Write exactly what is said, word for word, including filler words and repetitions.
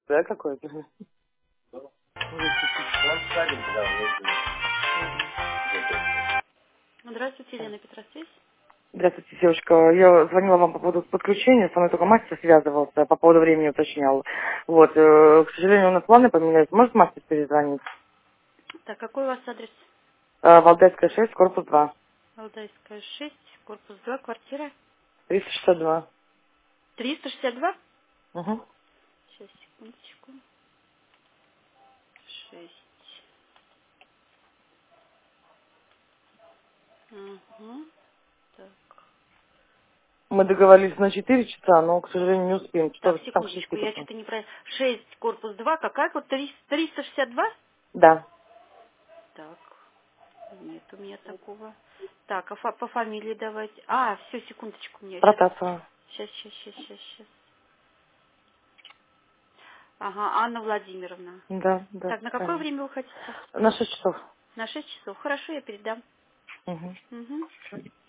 Да, какой-то? Здравствуйте, Елена Петросвязь. Здравствуйте, девушка. Я звонила вам по поводу подключения, со мной только мастер связывался, по поводу времени уточнял. Вот, э, к сожалению, у нас планы поменялись. Может мастер перезвонить? Так, какой у вас адрес? Э, Валдайская шесть, корпус два. Валдайская шесть, корпус два, квартира триста шестьдесят два. триста шестьдесят два. Угу. Сейчас, секундочку. шесть. Ага. Так. Мы договорились на четыре часа, но, к сожалению, не успеем. Так, Часов там к шести секундочку, я потом. что-то не про... шесть, корпус два. Какая вот триста шестьдесят два? Да, Так, нет у меня такого. Так, а фа- по фамилии давайте. А, все, секундочку, у меня сейчас. Протасова. Сейчас, сейчас, сейчас, сейчас, сейчас. Ага, Анна Владимировна. Да, да, Так, на какое правильно. время вы хотите? На шесть часов. На шесть часов. Хорошо, я передам. Угу. Угу.